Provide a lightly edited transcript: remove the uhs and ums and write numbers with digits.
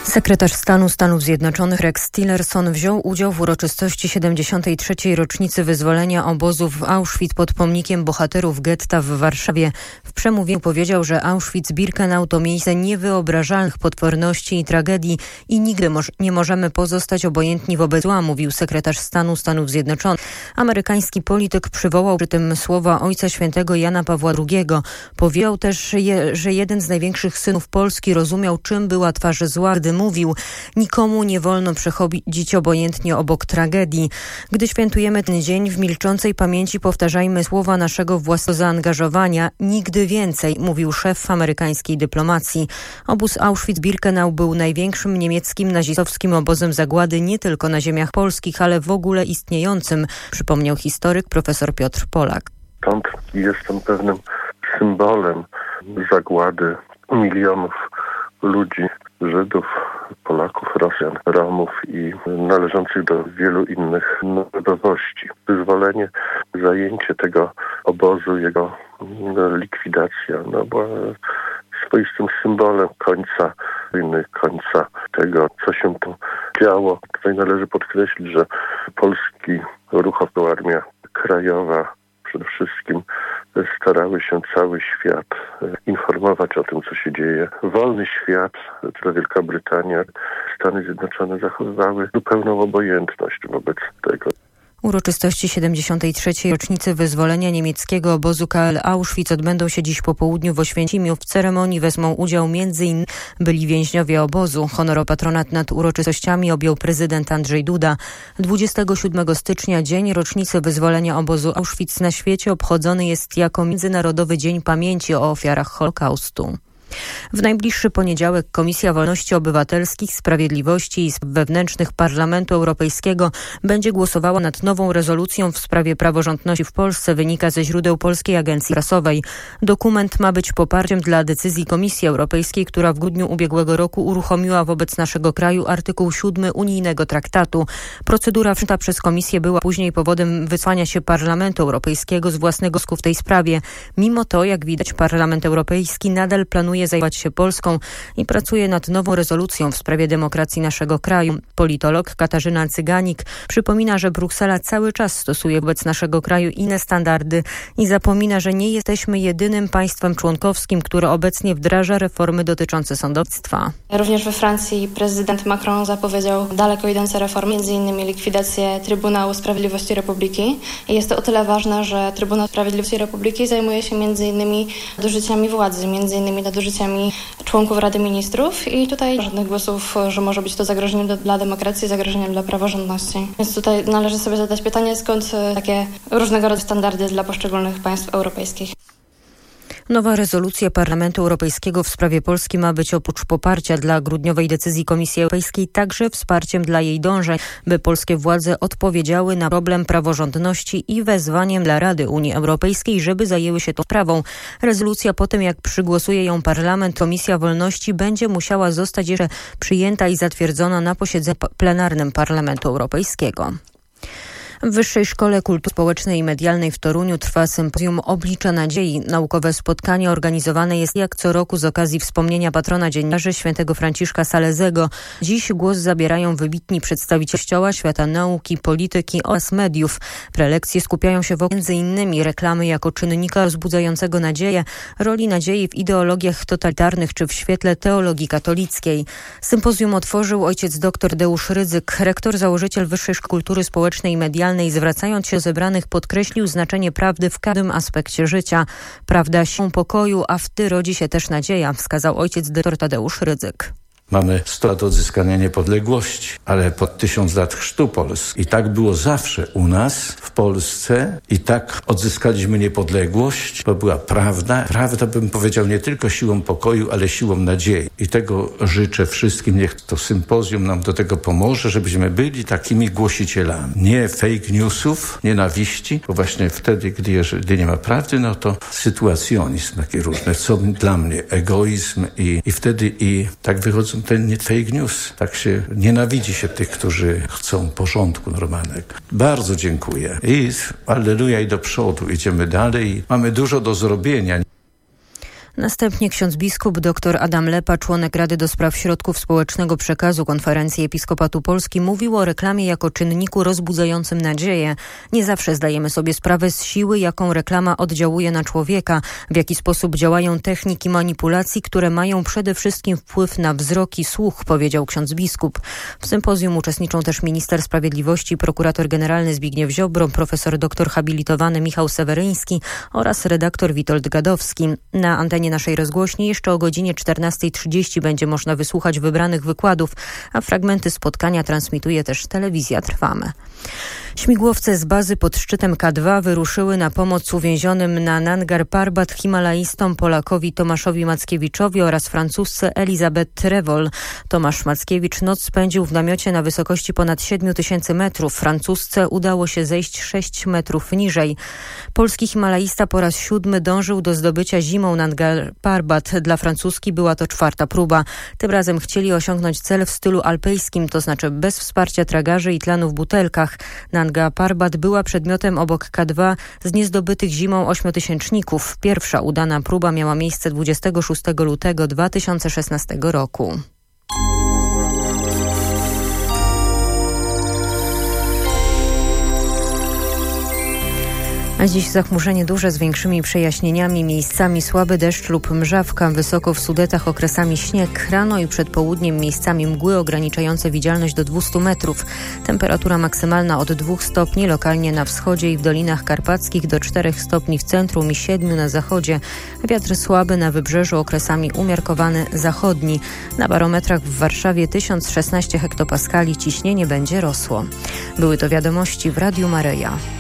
Sekretarz stanu Stanów Zjednoczonych Rex Tillerson wziął udział w uroczystości 73. rocznicy wyzwolenia obozu w Auschwitz pod pomnikiem bohaterów getta w Warszawie. W przemówieniu powiedział, że Auschwitz-Birkenau to miejsce niewyobrażalnych potworności i tragedii i nigdy nie możemy pozostać obojętni wobec zła, mówił sekretarz stanu Stanów Zjednoczonych. Amerykański polityk przywołał przy tym słowa Ojca Świętego Jana Pawła II. Powiedział też, że jeden z największych synów Polski rozumiał, czym była twarz zła, gdy mówił: nikomu nie wolno przechodzić obojętnie obok tragedii. Gdy świętujemy ten dzień, w milczącej pamięci powtarzajmy słowa naszego własnego zaangażowania. Nigdy więcej, mówił szef amerykańskiej dyplomacji. Obóz Auschwitz-Birkenau był największym niemieckim nazistowskim obozem zagłady nie tylko na ziemiach polskich, ale w ogóle istniejącym, przypomniał historyk profesor Piotr Polak. Stąd jest on pewnym symbolem zagłady milionów ludzi, Żydów, Polaków, Rosjan, Romów i należących do wielu innych narodowości. Wyzwolenie, zajęcie tego obozu, jego likwidacja była swoistym symbolem końca wojny, końca tego, co się tu działo. Tutaj należy podkreślić, że polski ruch, Armia Krajowa przede wszystkim starały się cały świat informować o tym, co się dzieje. Wolny świat, która Wielka Brytania, Stany Zjednoczone zachowywały zupełną obojętność wobec tego. Uroczystości 73. rocznicy wyzwolenia niemieckiego obozu KL Auschwitz odbędą się dziś po południu w Oświęcimiu. W ceremonii wezmą udział m.in. byli więźniowie obozu. Honor-patronat nad uroczystościami objął prezydent Andrzej Duda. 27 stycznia, dzień rocznicy wyzwolenia obozu Auschwitz, na świecie obchodzony jest jako Międzynarodowy Dzień Pamięci o ofiarach Holokaustu. W najbliższy poniedziałek Komisja Wolności Obywatelskich, Sprawiedliwości i Spraw Wewnętrznych Parlamentu Europejskiego będzie głosowała nad nową rezolucją w sprawie praworządności w Polsce, wynika ze źródeł Polskiej Agencji Prasowej. Dokument ma być poparciem dla decyzji Komisji Europejskiej, która w grudniu ubiegłego roku uruchomiła wobec naszego kraju artykuł 7 unijnego traktatu. Procedura wszczęta przez Komisję była później powodem wycofania się Parlamentu Europejskiego z własnego wniosku w tej sprawie. Mimo to, jak widać, Parlament Europejski nadal planuje zajmować się Polską i pracuje nad nową rezolucją w sprawie demokracji naszego kraju. Politolog Katarzyna Cyganik przypomina, że Bruksela cały czas stosuje wobec naszego kraju inne standardy i zapomina, że nie jesteśmy jedynym państwem członkowskim, które obecnie wdraża reformy dotyczące sądownictwa. Również we Francji prezydent Macron zapowiedział daleko idące reformy, m.in. likwidację Trybunału Sprawiedliwości Republiki. I jest to o tyle ważne, że Trybunał Sprawiedliwości Republiki zajmuje się m.in. nadużyciami władzy, m.in. nadużyciami członków Rady Ministrów i tutaj żadnych głosów, że może być to zagrożeniem dla demokracji, zagrożeniem dla praworządności. Więc tutaj należy sobie zadać pytanie, skąd takie różnego rodzaju standardy dla poszczególnych państw europejskich. Nowa rezolucja Parlamentu Europejskiego w sprawie Polski ma być oprócz poparcia dla grudniowej decyzji Komisji Europejskiej także wsparciem dla jej dążeń, by polskie władze odpowiedziały na problem praworządności i wezwaniem dla Rady Unii Europejskiej, żeby zajęły się tą sprawą. Rezolucja po tym, jak przygłosuje ją Parlament, Komisja Wolności będzie musiała zostać jeszcze przyjęta i zatwierdzona na posiedzeniu plenarnym Parlamentu Europejskiego. W Wyższej Szkole Kultury Społecznej i Medialnej w Toruniu trwa sympozjum Oblicza Nadziei. Naukowe spotkanie organizowane jest jak co roku z okazji wspomnienia patrona dziennikarzy świętego Franciszka Salezego. Dziś głos zabierają wybitni przedstawiciele Kościoła, świata nauki, polityki oraz mediów. Prelekcje skupiają się wokół m.in. reklamy jako czynnika wzbudzającego nadzieję, roli nadziei w ideologiach totalitarnych czy w świetle teologii katolickiej. Sympozjum otworzył ojciec dr Deusz Rydzyk, rektor, założyciel Wyższej Szkoły Kultury Społecznej i Medialnej. Zwracając się do zebranych, podkreślił znaczenie prawdy w każdym aspekcie życia. Prawda siłą pokoju, a w tym rodzi się też nadzieja, wskazał ojciec dr Tadeusz Rydzyk. Mamy 100 lat odzyskania niepodległości, ale pod 1000 lat chrztu Polski. I tak było zawsze u nas, w Polsce. I tak odzyskaliśmy niepodległość, bo była prawda. Prawda, bym powiedział, nie tylko siłą pokoju, ale siłą nadziei. I tego życzę wszystkim. Niech to sympozjum nam do tego pomoże, żebyśmy byli takimi głosicielami. Nie fake newsów, nienawiści, bo właśnie wtedy, gdy nie ma prawdy, no to sytuacjonizm taki różny, co dla mnie egoizm i wtedy tak wychodzą ten fake news. Tak się nienawidzi się tych, którzy chcą porządku normalnego. Bardzo dziękuję. I alleluja i do przodu. Idziemy dalej. Mamy dużo do zrobienia. Następnie ksiądz biskup dr Adam Lepa, członek Rady do Spraw Środków Społecznego Przekazu Konferencji Episkopatu Polski, mówił o reklamie jako czynniku rozbudzającym nadzieję. Nie zawsze zdajemy sobie sprawę z siły, jaką reklama oddziałuje na człowieka, w jaki sposób działają techniki manipulacji, które mają przede wszystkim wpływ na wzrok i słuch, powiedział ksiądz biskup. W sympozjum uczestniczą też minister sprawiedliwości, prokurator generalny Zbigniew Ziobro, profesor doktor habilitowany Michał Seweryński oraz redaktor Witold Gadowski. Na antenie naszej rozgłośni jeszcze o godzinie 14:30 będzie można wysłuchać wybranych wykładów, a fragmenty spotkania transmituje też telewizja Trwamy. Śmigłowce z bazy pod szczytem K2 wyruszyły na pomoc uwięzionym na Nandgar Parbat himalaistom Polakowi Tomaszowi Mackiewiczowi oraz Francuzce Elizabeth Trevol. Tomasz Mackiewicz noc spędził w namiocie na wysokości ponad 7000 metrów. Francuzce udało się zejść 6 metrów niżej. Polski himalaista po raz 7 dążył do zdobycia zimą Nandgar Parbat. Dla Francuski była to 4. próba. Tym razem chcieli osiągnąć cel w stylu alpejskim, to znaczy bez wsparcia tragarzy i tlenu w butelkach. Nandgar Parbat była przedmiotem obok K2 z niezdobytych zimą ośmiotysięczników. Pierwsza udana próba miała miejsce 26 lutego 2016 roku. A dziś zachmurzenie duże z większymi przejaśnieniami, miejscami słaby deszcz lub mrzawka, wysoko w Sudetach okresami śnieg, rano i przed południem miejscami mgły ograniczające widzialność do 200 metrów. Temperatura maksymalna od 2 stopni lokalnie na wschodzie i w Dolinach Karpackich do 4 stopni w centrum i 7 na zachodzie. Wiatr słaby na wybrzeżu, okresami umiarkowany zachodni. Na barometrach w Warszawie 1016 hektopaskali, ciśnienie będzie rosło. Były to wiadomości w Radiu Maryja.